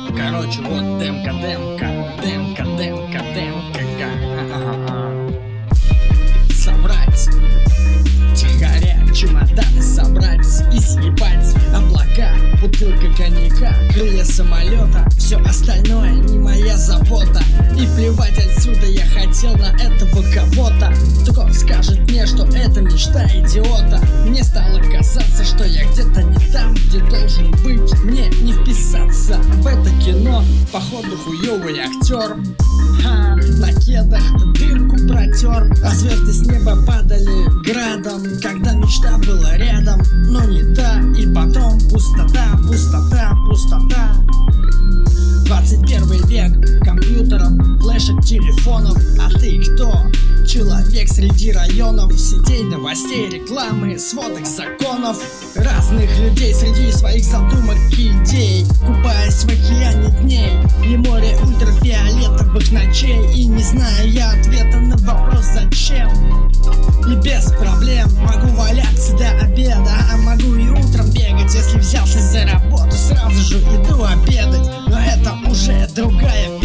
Короче, вот демка. Собрать тихоря, чемоданы собрать и съебать облака, бутылка коньяка, крылья самолета. Все остальное не моя забота. И плевать отсюда я хотел на этого кого-то, кто скажет мне, что это мечта идиота. Мне стало казаться, что я где-то не там, где должен быть. Мне не вписаться в это кино, походу хуёвый актер. На кедах дырку протер, а звезды с неба падали градом, когда мечта была рядом, но не та. И потом пустота. 21 век компьютеров, флешек, телефонов. А ты кто? Человек среди районов, сетей, новостей, рекламы, сводок, законов. Разных людей среди своих задумок и идей, купаясь в океане дней и море ультрафиолетовых ночей. И не зная я ответа на вопрос зачем, и без проблем могу валяться до обеда, а могу и утром бегать. Если взялся за работу, сразу же иду обедать. Но это уже другая